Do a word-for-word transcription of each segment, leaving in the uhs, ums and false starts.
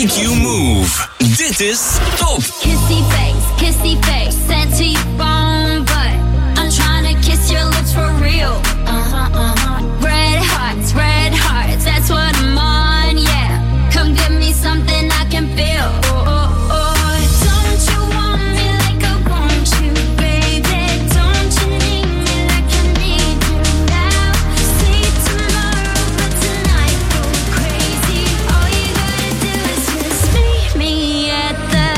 make you move. Dit is Top. Kissy face, kissy face, sent to your phone, but I'm trying to kiss your lips for real. Uh-huh, uh-huh. Red hearts, red hearts, that's what I'm on, yeah. Come give me something I can feel. Oh, oh, oh. Don't you want me like I want you, baby? Don't you need me like I need you now? See tomorrow, but tonight go crazy. All you gotta do is just meet me at the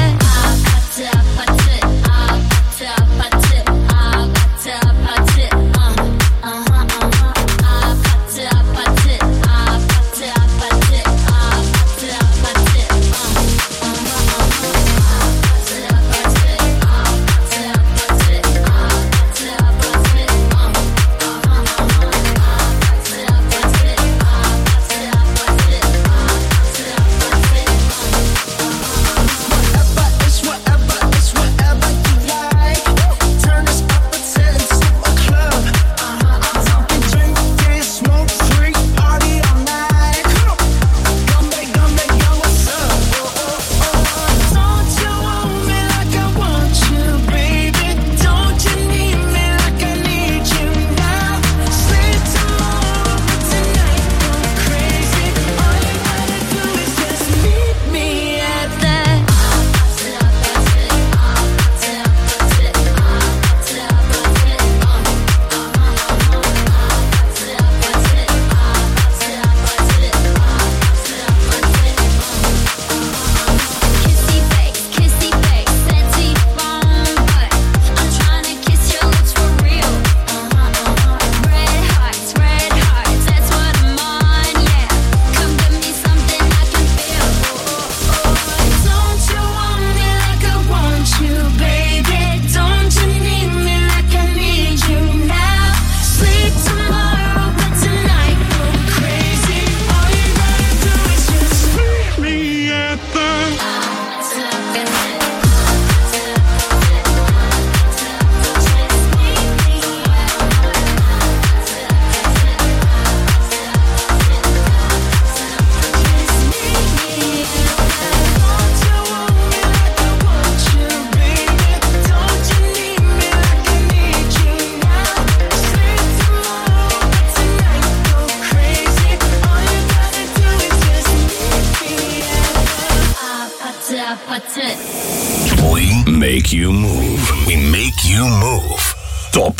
We make you move. We make you move. Top.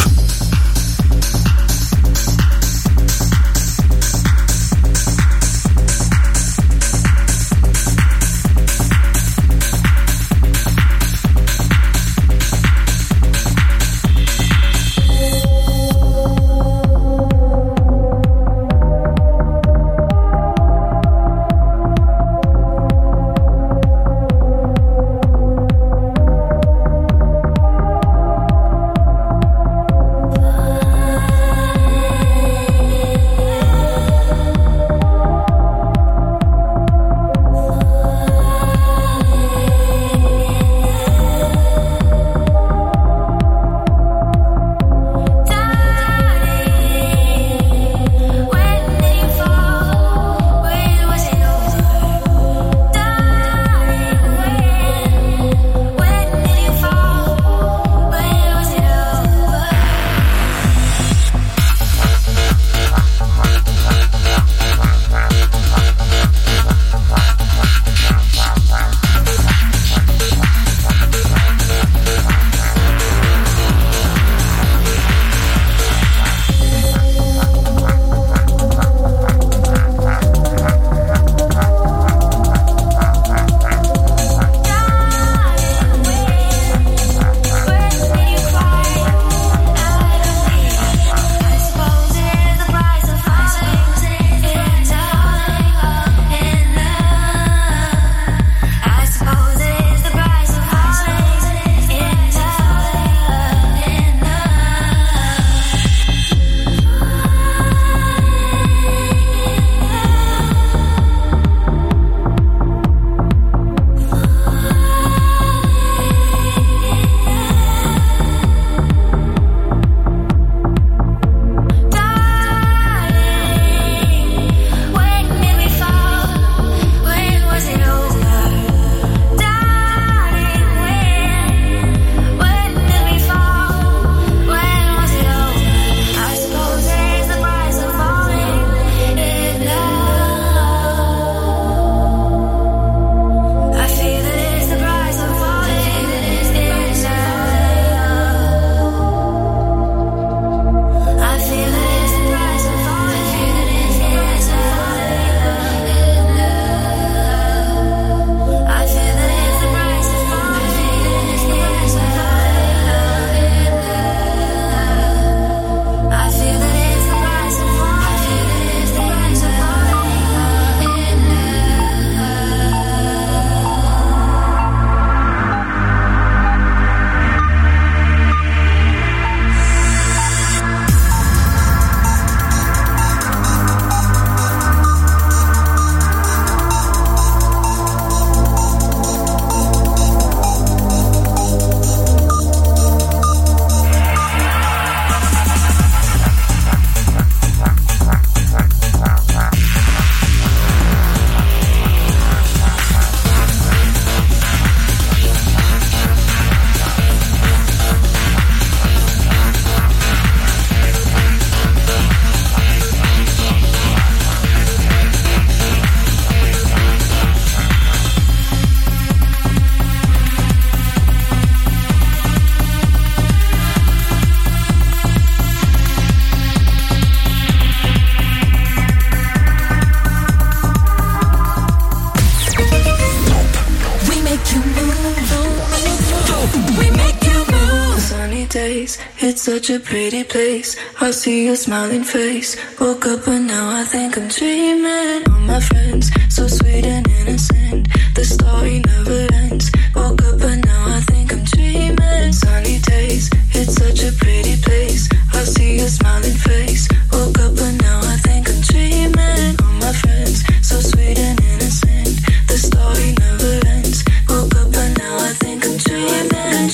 days, it's such a pretty place. I see your smiling face. Woke up and now I think I'm dreaming. All my friends, so sweet and innocent. The story never ends. Woke up and now I think I'm dreaming. Sunny days, it's such a pretty place. I see your smiling face. Woke up and now I think I'm dreaming. All my friends, so sweet and innocent. The story never ends. Woke up and now I think I'm dreaming.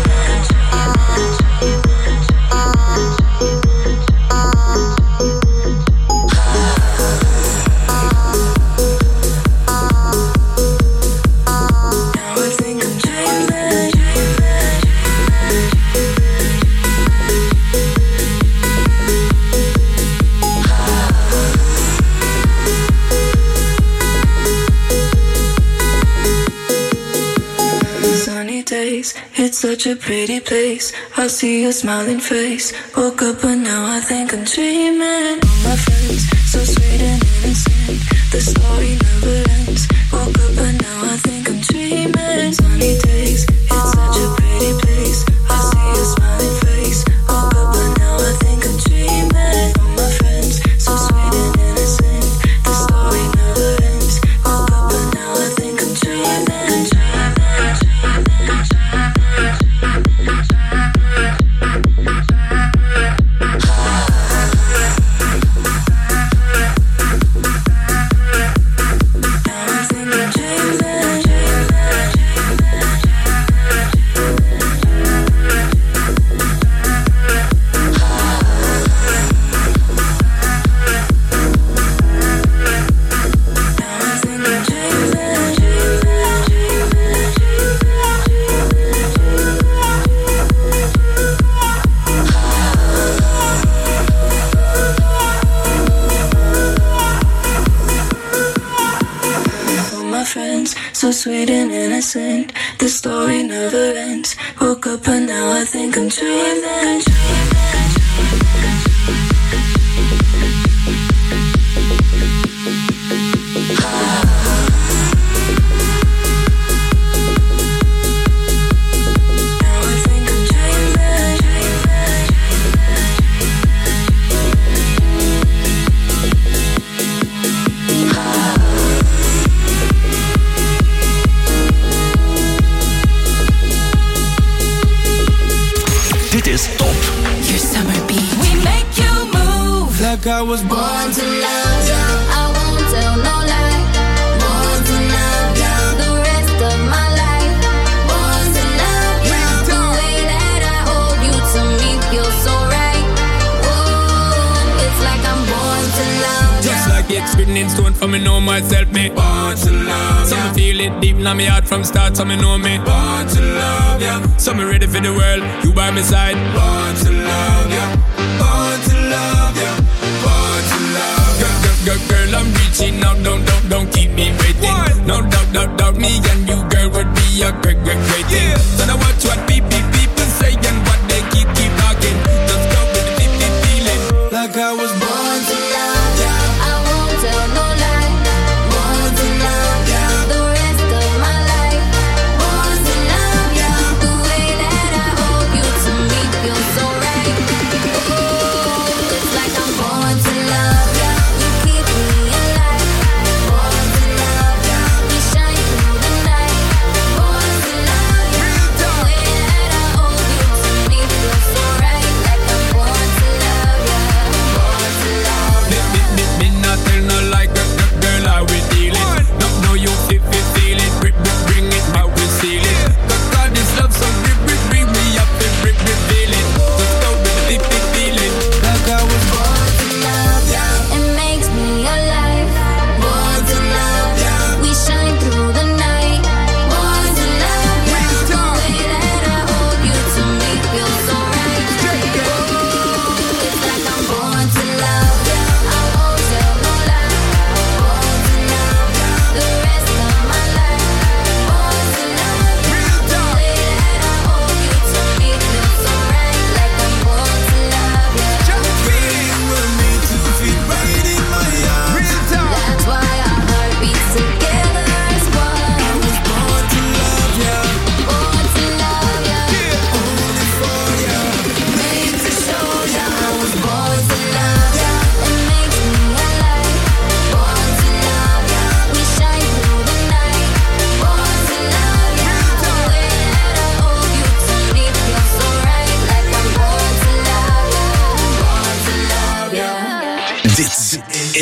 It's such a pretty place. I see your smiling face. Woke up and now I think I'm dreaming. All my friends, so sweet and innocent. The story never ends. Woke up and now I think I'm dreaming. Sunny days, it's such a pretty place. I see your smiling face. Woke up and now I think I'm dreaming. All my friends, so sweet and innocent. The story never ends. Woke up and now I think I'm dreaming. So sweet and innocent, the story never ends. Woke up and now I think I'm dreaming. I was born, born to love you. I won't tell no lie. Born to love you. The rest of my life. Born to love you. The way that I hold you to me feels so right. Whoa, it's like I'm born to love you. Just like it's written in stone for me know myself, me born to love you. So me feel it deep in my heart from start, so me know me born to love you. So me ready for the world, you by my side. Born to love you. Born to love you. Girl, girl, I'm reaching out, don't, don't, don't keep me waiting. What? No doubt, doubt, doubt, me and you, girl, would be a great, great, great thing. Yeah. So now watch what people, people say and what they keep, keep talking. Just go with the deep, deep feeling. Like I was born to love ya. I won't tell no lie. Born to love ya. The rest of my life. Born to love ya. The way that I hold you to me feels so right. Oh, it's like I'm born to love ya. Born to love ya.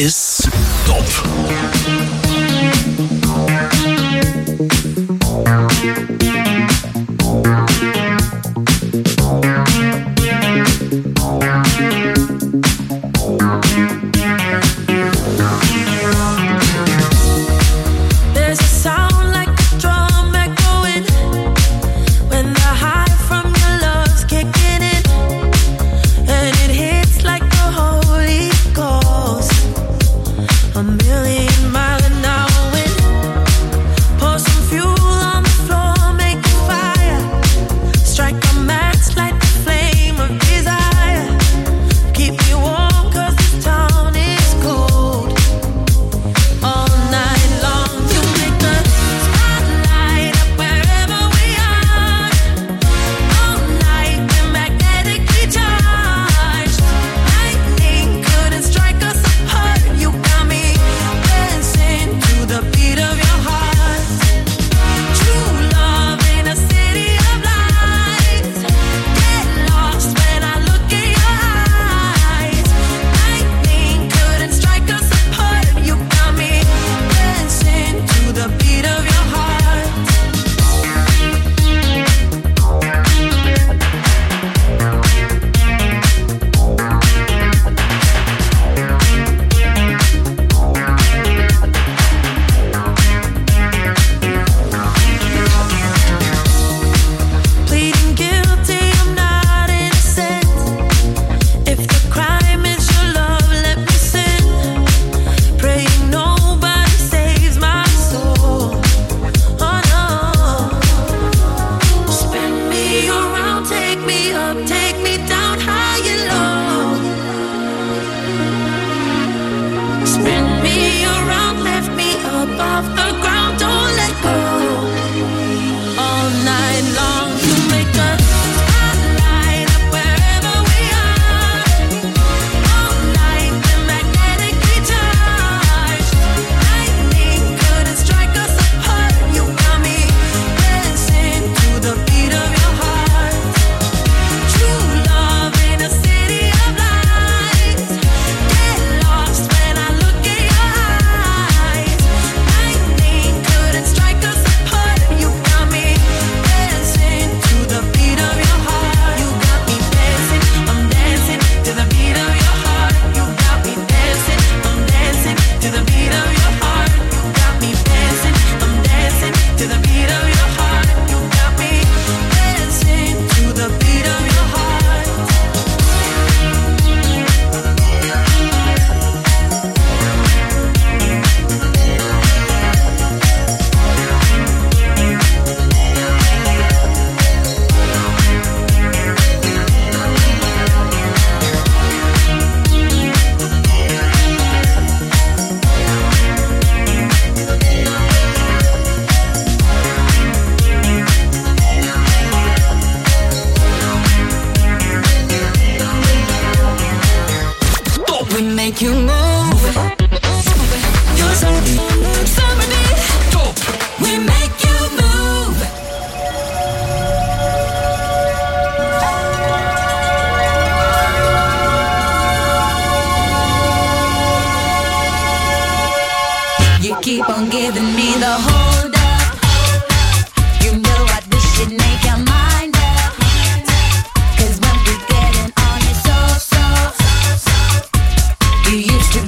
is Top. Keep on giving me the hold up. You know I wish you'd make your mind up. Cause when we getting on it so, so, you used to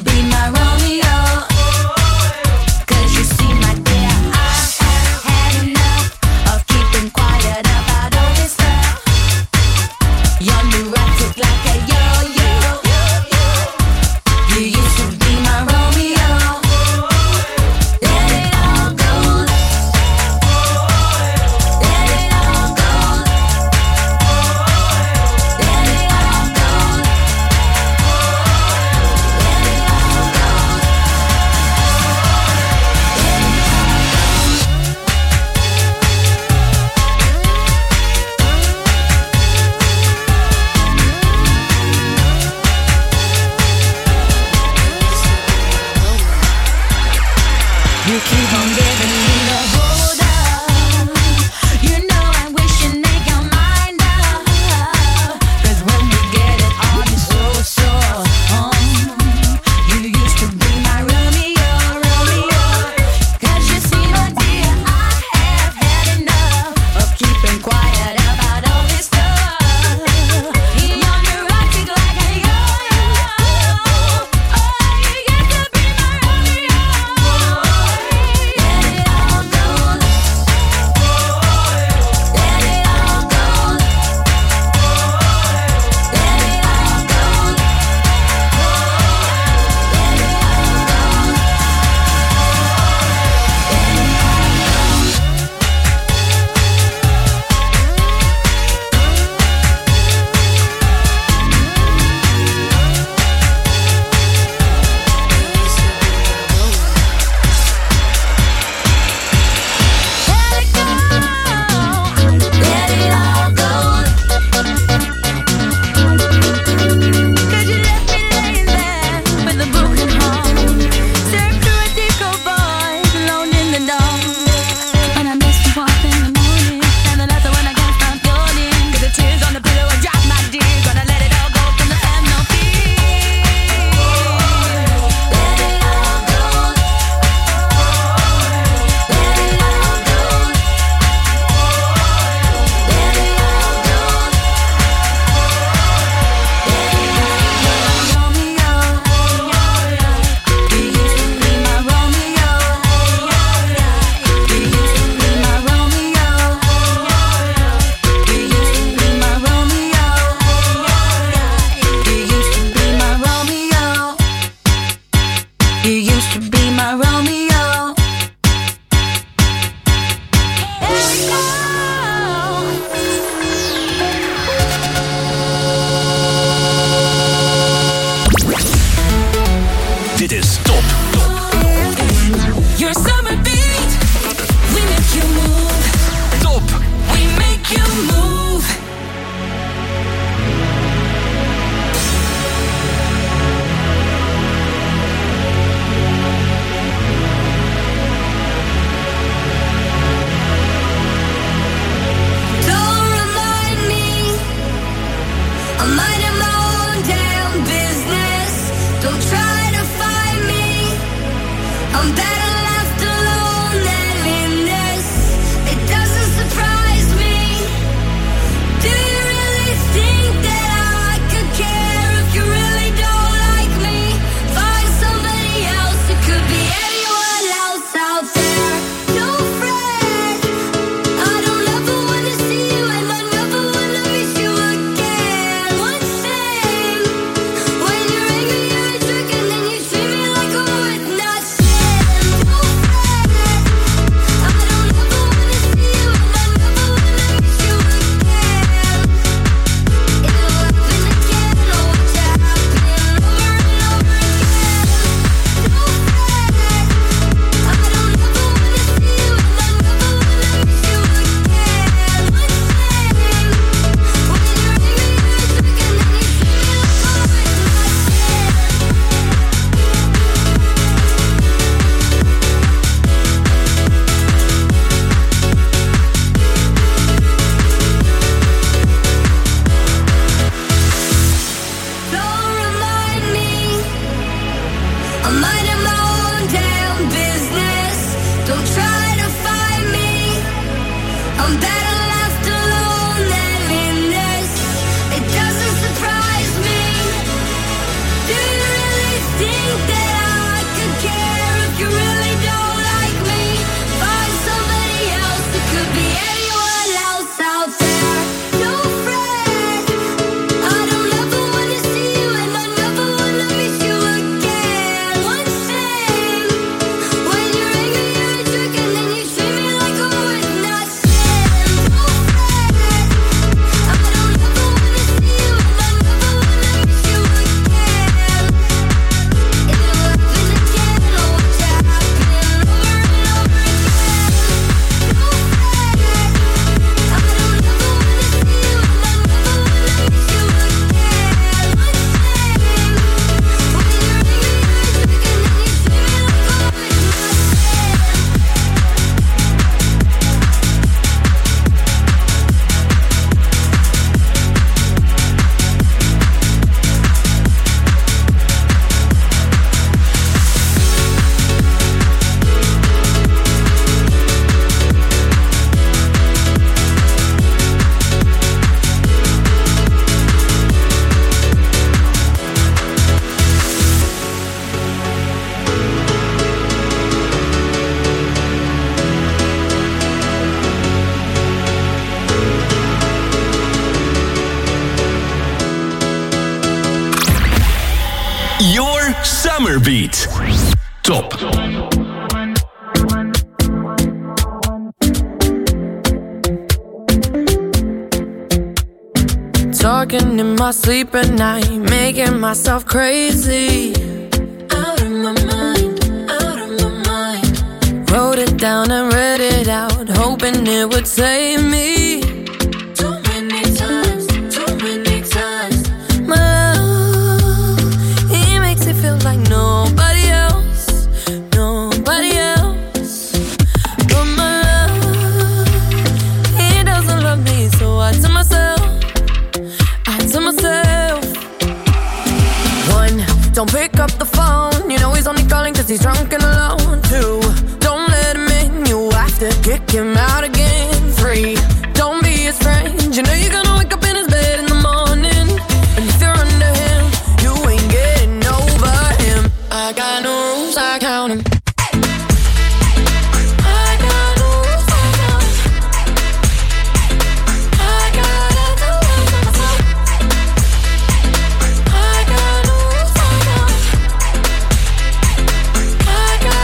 Dit is Top. Your summer beat, we make you move. Top. We make you move. Don't remind me, I'm minding my own damn business. Don't try to find me, I'm better left alone than in this. It doesn't surprise me. Do you really think that I could care if you really don't like me? Find somebody else, it could be anyone else out there. Don't fret, I don't ever wanna see you and I never wanna miss you again. One thing, when you're angry you're a jerk and then you treat me like a would not sin. Don't fret, I don't ever wanna see you and I never wanna miss you again. It'll happen again, oh watch it happen over and over again. Don't fret, I don't ever wanna see you and I never wanna miss you again. One thing, when you're angry you're a jerk and then you treat me like a would not sin. Don't remind me, I'm minding my own damn business. Don't try to find me, I'm better left alone than in this. It doesn't surprise me. Do you really think that I could care if you really don't like me? Find somebody else, it could be anyone else out there. Don't fret, I don't ever wanna see you and I never wanna miss you again. One thing, when you're angry you're a jerk and then you treat me like a would not sin. Don't fret, I don't ever wanna see you and I never wanna miss you again. It'll happen again, oh watch it happen over and over again. Don't fret, I don't ever wanna see you and I never wanna miss you again. One thing, when you're angry you're a jerk and then you treat me like a would not sin. Don't fret, I don't ever wanna see you and I never wanna miss you again. It'll happen again, oh watch it happen over and over again. Your Summer Beat. Top. Talking in my sleep at night, making myself crazy. Out of my mind, out of my mind. Wrote it down and read it out, hoping it would save me. Too many times, too many times. My love, he makes it feel like nobody else, nobody else. But my love, he doesn't love me, so I tell myself, to myself. One, don't pick up the phone. You know he's only calling cause he's drunk and alone. Two, don't let him in. You have to kick him out again. Three, don't be his friend. You know you're gonna wake up in his bed in the morning. And if you're under him, you ain't getting over him. I got no rules, I count him. I got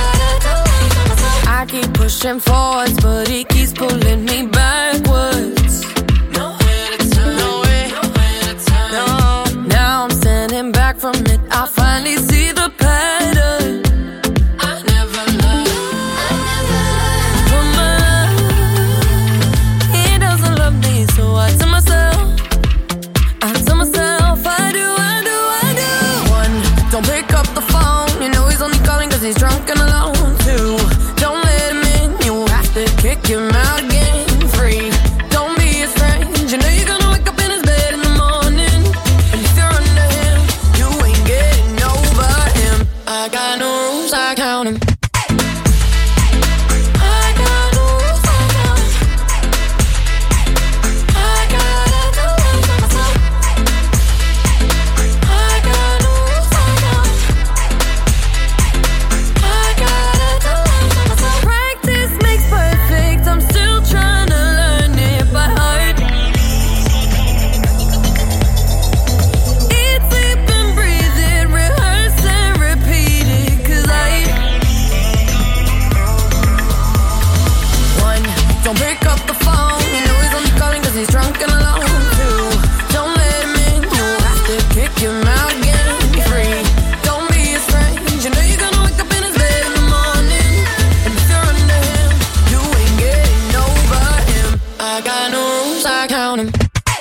the phone. You know he's only calling cause he's drunk and alone too. Don't let him in, you'll have to kick him out again and be free. Don't be his friend, you know you're gonna wake up in his bed in the morning. And if you're under him, you ain't getting over him. I got no rules, I count them.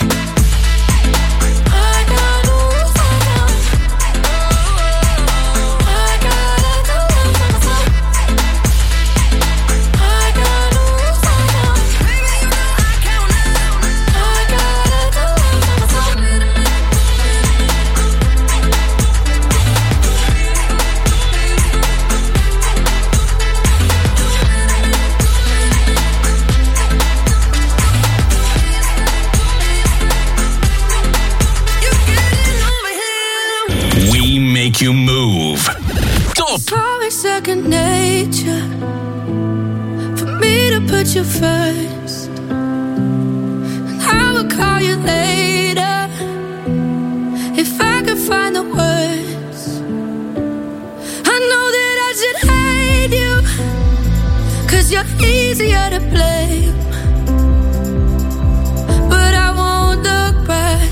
Make you move. Top. It's always second nature for me to put you first. And I will call you later if I could find the words. I know that I should hate you, cause you're easier to blame. But I won't look back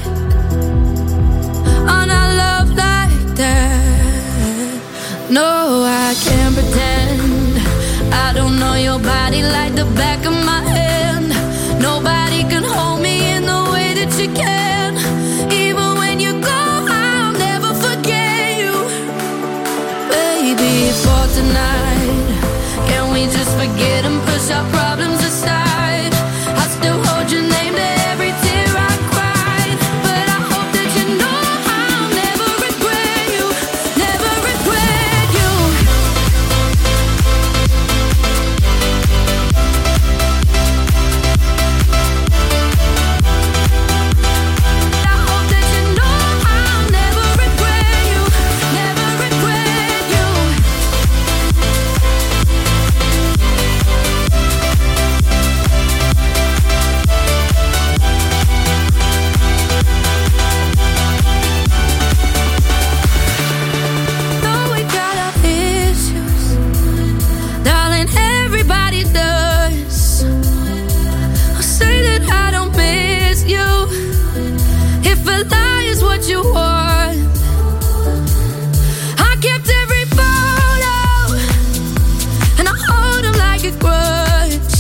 on our love like that. No, I can't pretend I don't know your body like the back of my hand. Nobody can hold me in the way that you can. Even when you go, I'll never forget you. Baby, for tonight, can we just forget and push our problems aside? I still hold your name to every tear I cried. But I hope that you know I'll never regret you. Never regret you. I hope that you know I'll never regret you. Never regret you. Though we got our issues, darling, everybody does. I'll say that I don't miss you. If a lie is what you want, I kept every photo and I hold them like a grudge.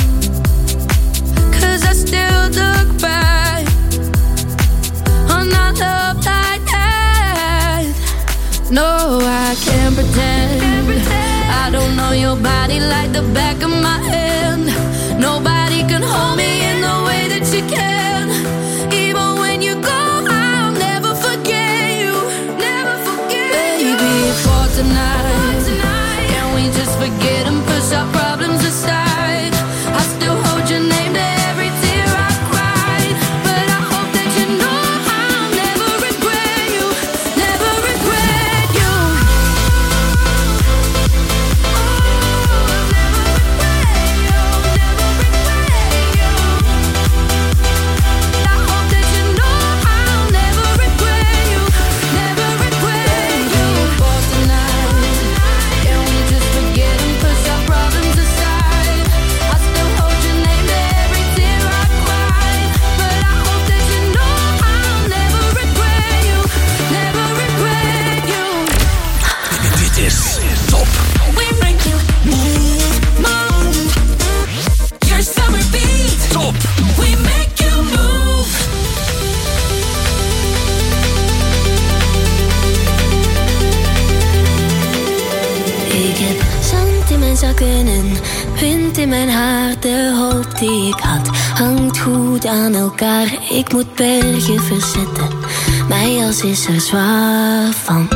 Cause I still look back on our love like that. No, I can't pretend I don't know your body like the back of my hand. Nobody can hold me in the way that you can. Even when you go, I'll never forget you. Never forget you. Baby, for tonight, can we just forget and push our problems aside? I still hold your name to every tear I cried. But I hope that you know I'll never regret you. Never regret you. I hope that you know I'll never regret you. Never regret you. For tonight, can we just forget and push our problems aside? I still hold your name to every tear I cried. But I hope that you know I'll never regret you. Never regret you. Dit is Top. We make you move, move. Your summer beat. Top. We make you move. Ik heb zand in mijn zakken en wind in mijn haar. De hoop die ik had hangt goed aan elkaar. Ik moet bergen verzetten, mijn jas is er zwaar van.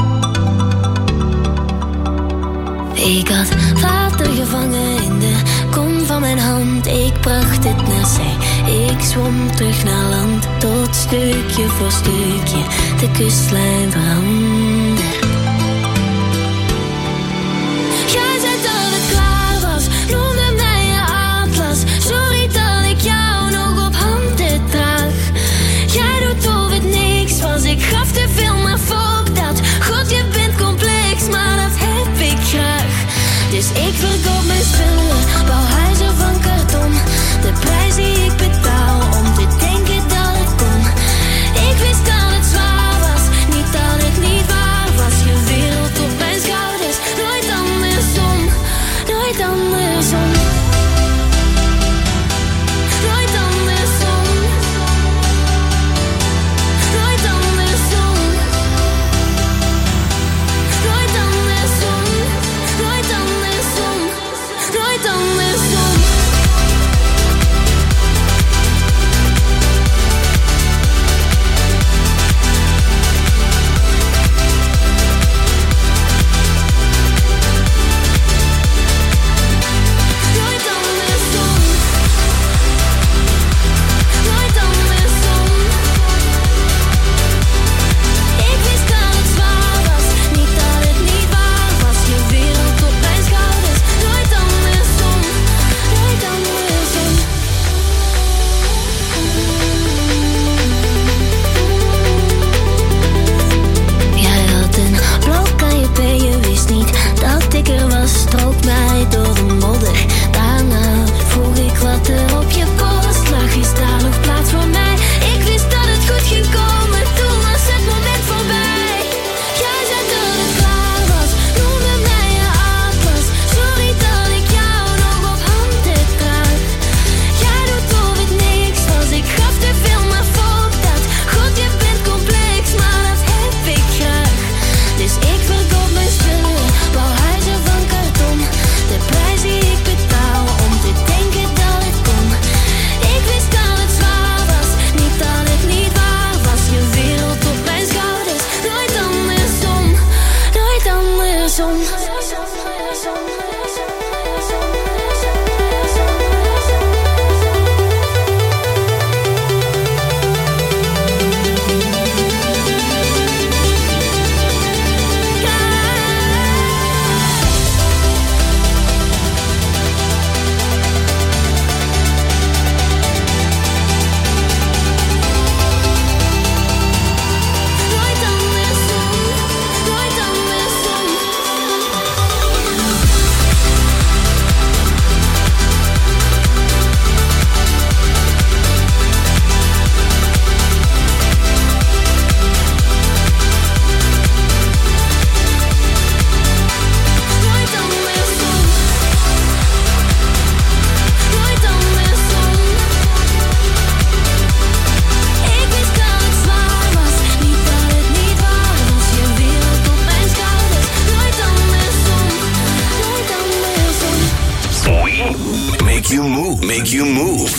Ik had water gevangen in de kom van mijn hand. Ik bracht het naar zee, ik zwom terug naar land. Tot stukje voor stukje de kustlijn veranderde. Jij zei dat het klaar was, noemde mij je atlas. Sorry dat ik jou nog op handen draag. Jij doet of het niks was, ik gaf te veel, maar fuck dat. God, je bent complex, maar dat heb ik graag. Dus ik verkoop mijn spullen, bouw huizen van karton. De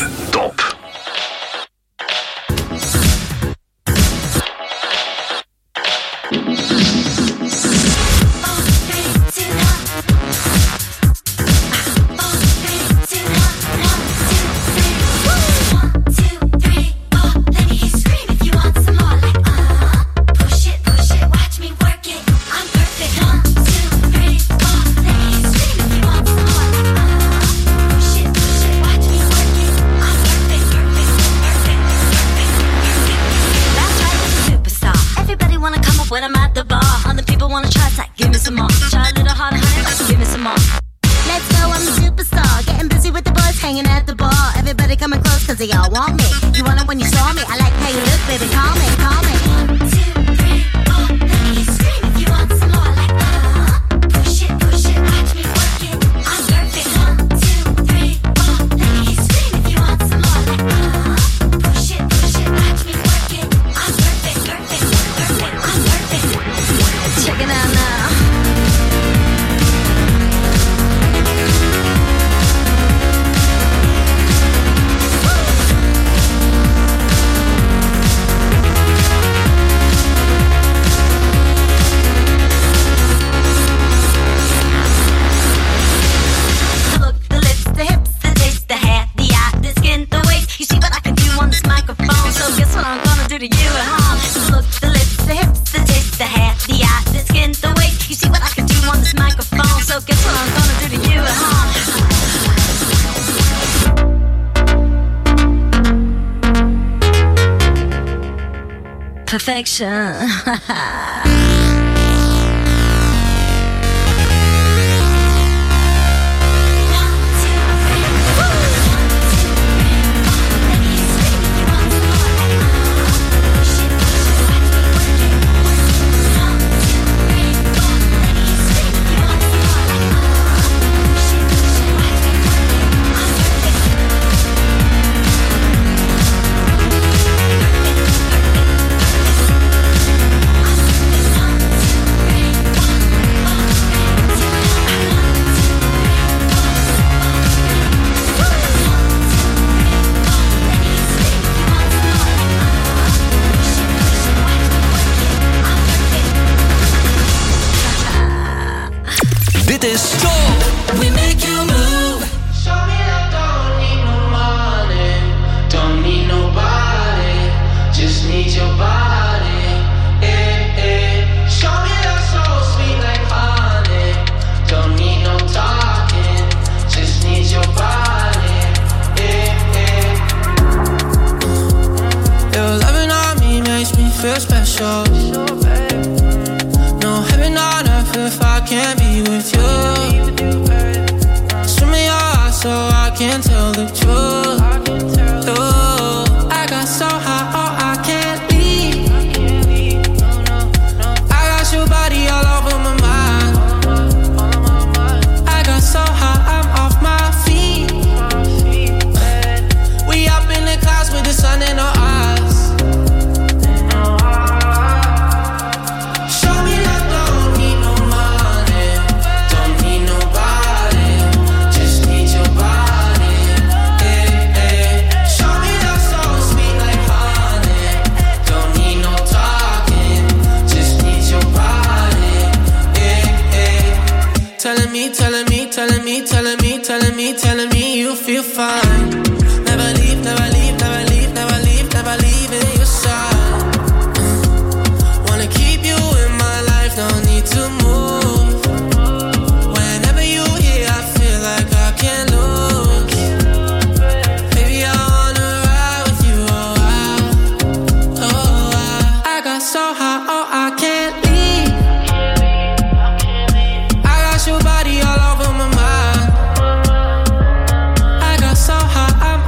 Top. When I'm at the bar, other people wanna try, it's like, give me some more. Try a little harder, honey, give me some more. Let's go, I'm a superstar, getting busy with the boys, hanging at the bar. Everybody coming close, cause they all want me. You want it when you saw me, I like how you look, baby, call me, call me. One, two, three, four, let me scream if you want some more, like, uh, push it, push it, watch me work it, I'm perfect. One, two, three, four, let me scream if you want some more, like, uh, push it, push it, watch me work it, I'm perfect, perfect, perfect, I'm perfect. Check it out now. To you at home. The look, the lips, the hips, the taste, the hair, the eye, the skin, the weight. You see what I can do on this microphone. So guess what I'm gonna do to you at home. Perfection. Dit is Top. We make you move. Show me I don't need no money, don't need nobody, just need your body. Eh, eh. Show me that soul sweet like honey, don't need no talking, just need your body. Eh, eh. Your loving on me makes me feel special. No heaven on earth if I can't be with you. Swim in your eyes so I can tell the truth. Ooh, I got so high, oh, I can't leave. I got your body all over my mind. I got so high, I'm off my feet. We up in the clouds with the sun in our eyes. Telling me, telling me, telling me, telling me, telling me, telling me you feel fine. Never leave, never leave, never leave, never leave, never leave in your side. Wanna keep you in my life, no need to move. Whenever you here, I feel like I can't lose. Baby, I wanna ride with you, oh I, oh I. I got so high, oh I can't leave. I got your body all over my mind. I got so high, I'm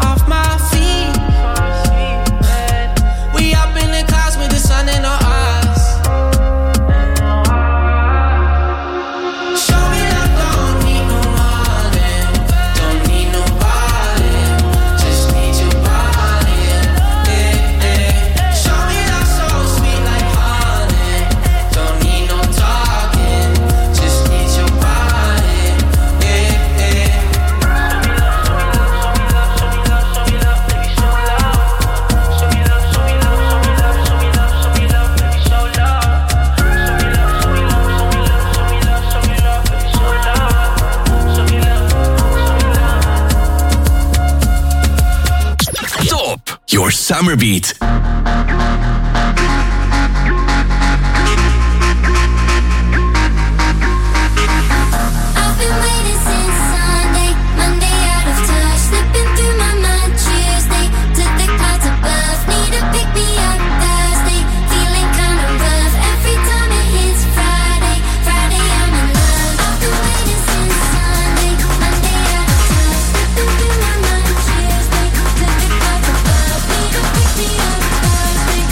Your summer beat. Thursday,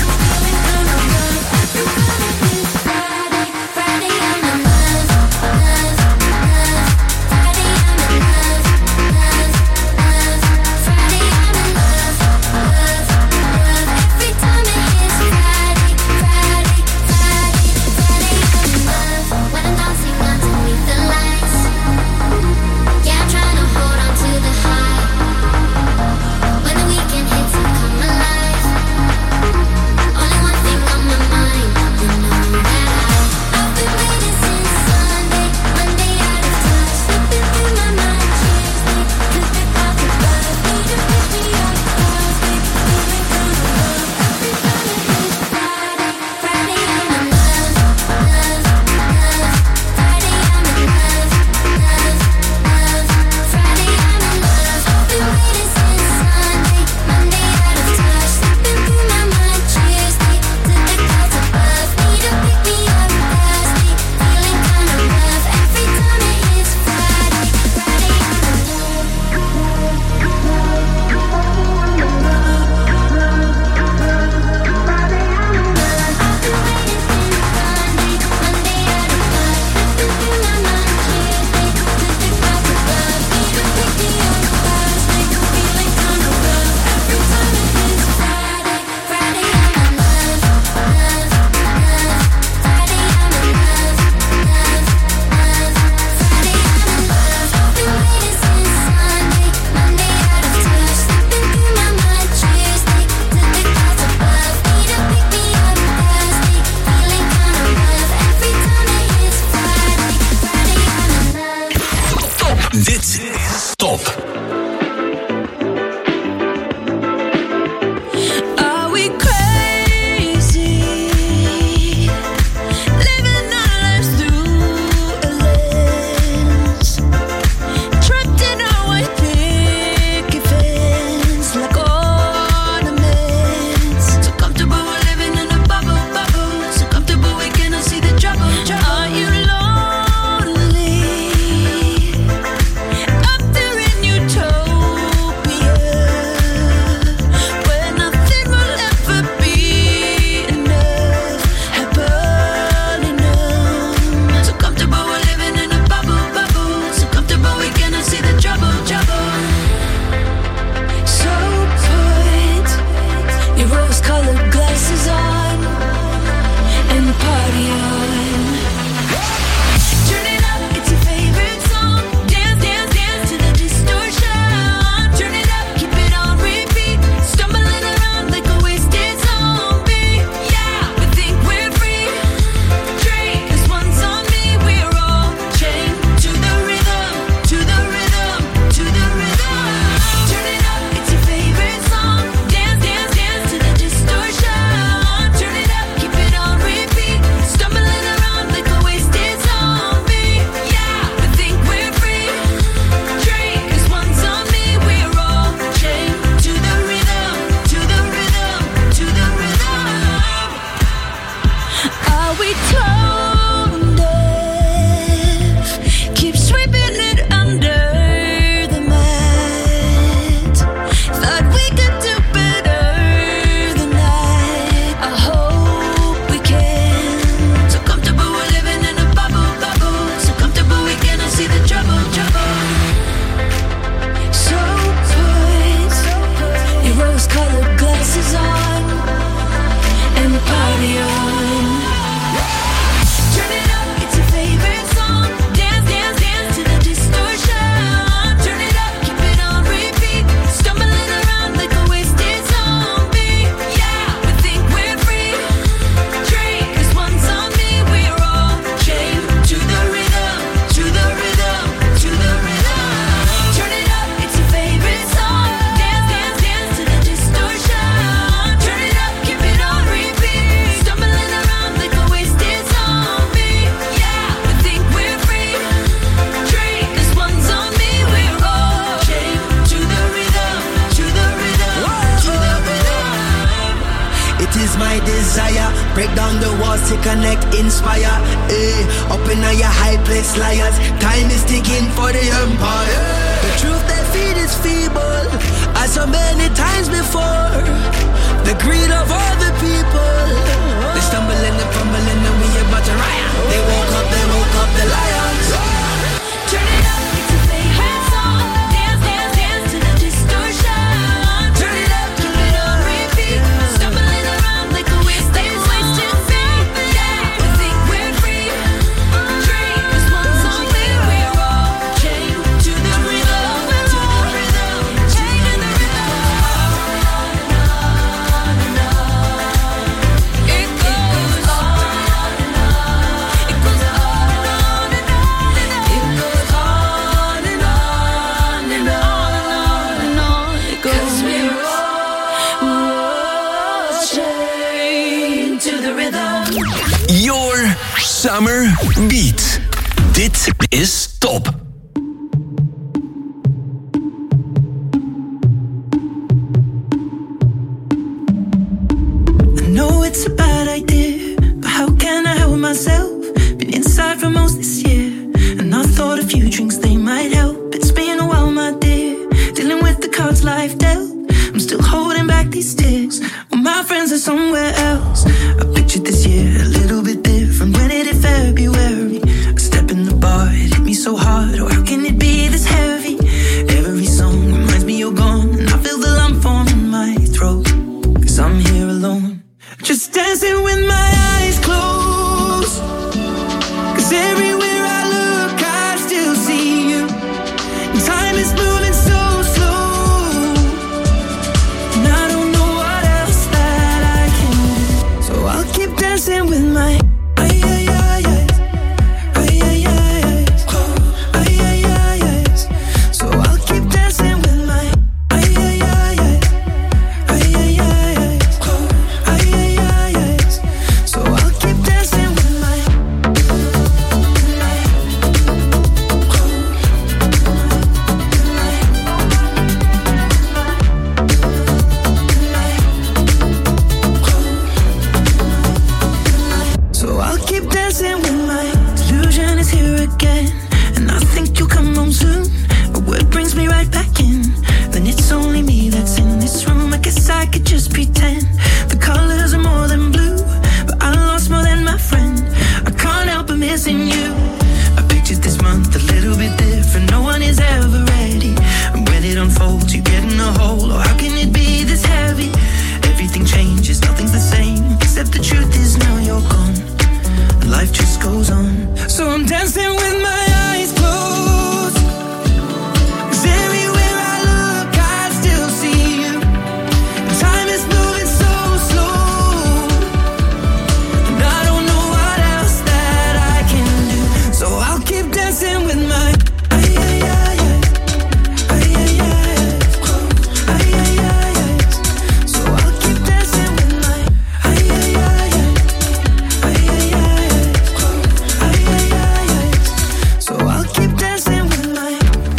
is my desire. Break down the walls to connect, inspire. Eh, up in your high place, liars. Time is ticking for the empire. The truth they feed is feeble, as so many times before. The greed of all the people. They stumble and they fumble and then we about to riot. They woke up, they woke up the lions. Turn it up, it's a favorite song. Dance, dance, dance to the distortion. Turn it up, keep it on repeat. Stumbling around like a wasted, wasted feet. Yeah, we think we're free. Dream is one song clear. We're all chained to the rhythm, to the rhythm, chained to the rhythm. On and on and on. It goes on and on. It goes on and on and on. It goes on and on and on and on. It goes. 'Cause we're all, we're all chained to the rhythm. Your Summer Beat. Dit is Top. I know it's a bad idea, but how can I help myself? Been inside for most this year, and I thought a few drinks they might help. It's been a while, my dear, dealing with the cards life dealt. I'm still holding back these tears, well, my friends are somewhere else. I pictured this year a little bit different. When it hit February, a step in the bar, it hit me so hard. Oh, how can it be this heavy? Every song reminds me you're gone, and I feel the lump form in my throat. 'Cause I'm here alone, just dancing with my eyes closed. 'Cause everywhere I look, I still see you. Time is moving so slow, and I don't know what else that I can do. So I'll keep dancing with my ay ay ay ay ay ay ay ay ay ay ay. So I'll keep dancing with my ay ay ay ay ay ay ay ay ay ay ay. So I'll keep dancing with my. So I'll keep dancing with my delusion is here again, and I think you'll come home soon. But what brings me right back in? Then it's only me that's in this room. I guess I could just pretend the colors are more than blue, but I lost more than my friend. I can't help but missing you. I pictured this month a little bit different. No one is ever ready, and when it unfolds, you get in a hole. Oh, how can it be this heavy? Everything changes, nothing's the same, except the truth is now you're gone. Life just goes on. So I'm dancing with my eyes closed. 'Cause everywhere I look, I still see you. Time is moving so slow, and I don't know what else that I can do. So I'll keep dancing with my ay ay ay ay ay ay ay ay ay ay. So I'll keep dancing with my ay ay ay ay ay ay ay. So I'll keep dancing with my.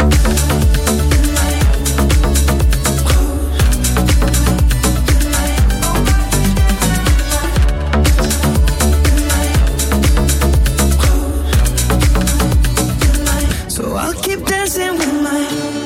So I'll keep dancing with my.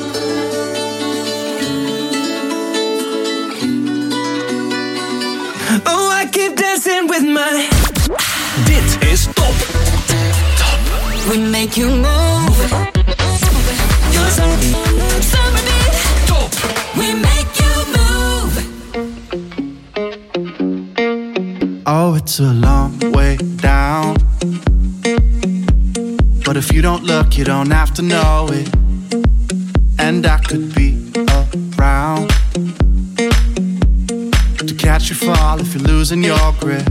Oh, I keep dancing with my. Dit is Top. We make you move. You're so summer beat. Top. We make you move. Oh, it's a long way down, but if you don't look, you don't have to know it. And I could be around to catch you fall if you're losing your grip.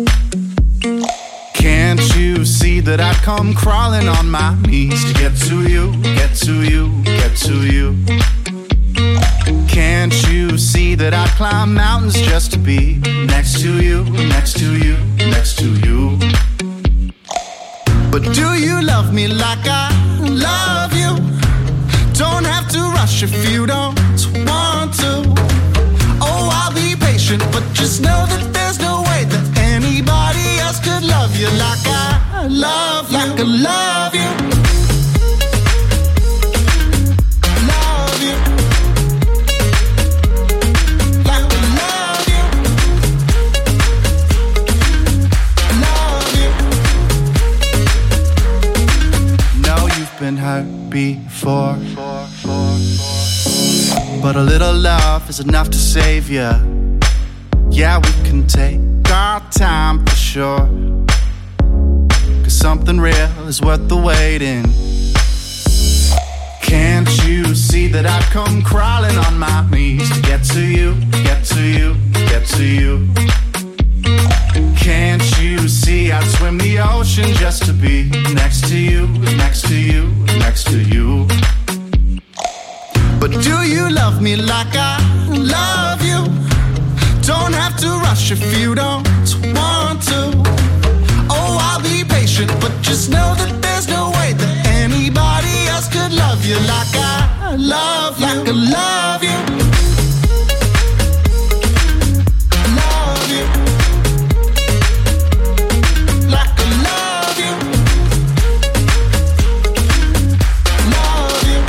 Can't you see that I come crawling on my knees to get to you, get to you, get to you? Can't you see that I climb mountains just to be next to you, next to you, next to you? But do you love me like I love you? Don't have to rush if you don't want to. Oh, I'll be patient, but just know that there's I love you. Love you. Like I love you. Love you. Know you've been hurt before, but a little love is enough to save you. Yeah, we can take our time for sure, 'cause something real is worth the waiting. Can't you see that I've come crawling on my knees to get to you, get to you, get to you? Can't you see I'd swim the ocean just to be next to you, next to you, next to you? But do you love me like I love you? Don't have to rush if you don't want to. Oh, I'll be patient, but just know that there's no way that anybody else could love you like I love, like I love you. Love you. Like I love you. Love you.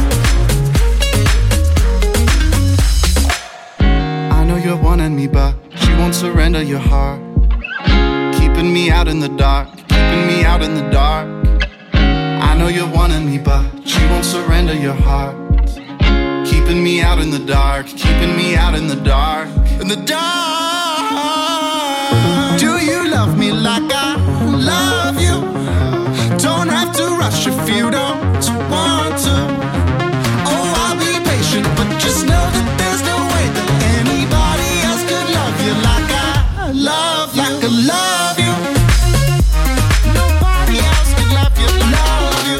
I know you're wanting me, but you won't surrender your heart. Keeping me out in the dark, keeping me out in the dark. I know you're wanting me, but you won't surrender your heart. Keeping me out in the dark, keeping me out in the dark, in the dark. Do you love me like I love you? Don't have to rush if you don't want to. Oh, I'll be patient, but just know that there's no way that anybody else could love you like I love, like I love you. Nobody else could love you, love you.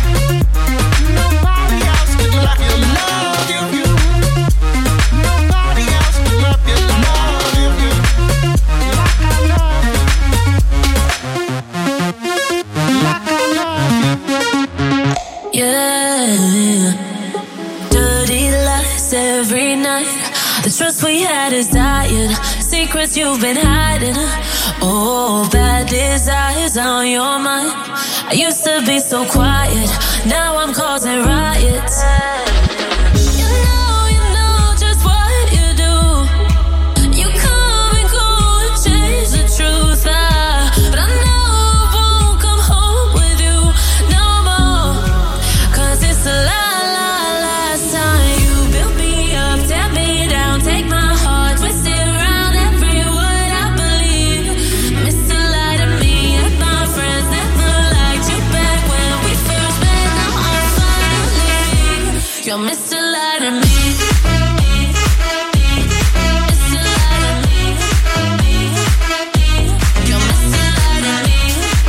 Nobody else could love you, love you. Nobody else could love you, love you. Like I love you. Like I love you. Yeah, dirty lies every night. The trust we had is dying. Secrets you've been hiding. Oh, bad desires on your mind. I used to be so quiet. Now I'm causing riots. You know, you know just what you do. You come and go and change the truth. Ah, but I know I won't come home with you no more. 'Cause it's the la- la- last time you built me up, tear me down, take my heart, twist it around every word I believe. Mister Light of me and my friends never liked you back when we first met. Now I'm finally you're Mister Light of me. Mister Light of me. You're Mister Light of me.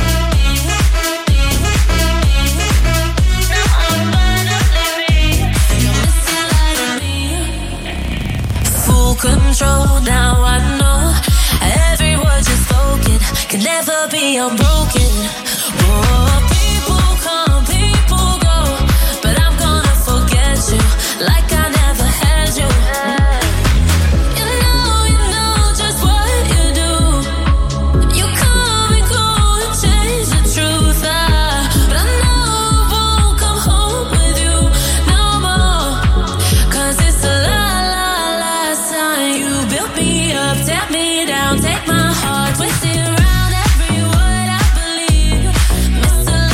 Now I'm finally you're Mister Light of me. Full control, now I know every word you've spoken can never be unbroken. Oh, people come, people go, but I'm gonna forget you like I never had you. You know, you know just what you do. You come and go and change the truth. Ah, but I know I won't come home with you no more. 'Cause it's the la- la- last time you built me up, tear me down, take my heart, twist it around every word I believe. Mister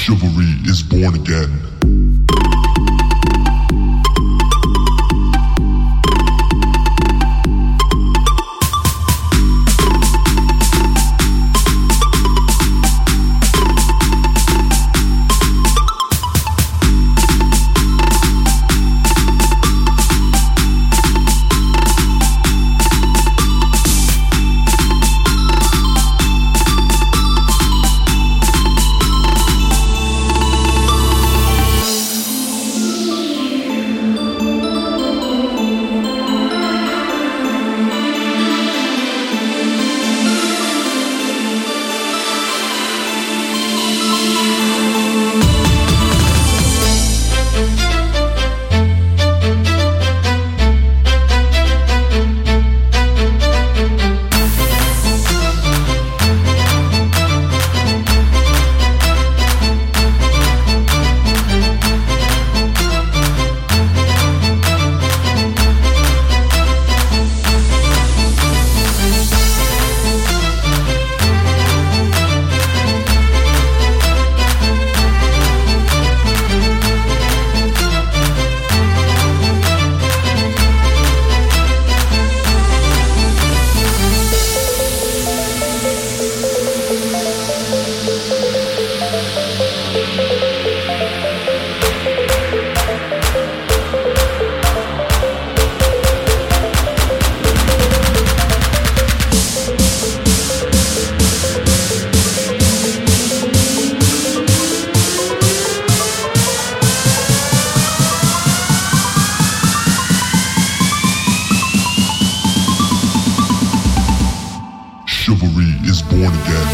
Chivalry is born again. Chivalry is born again.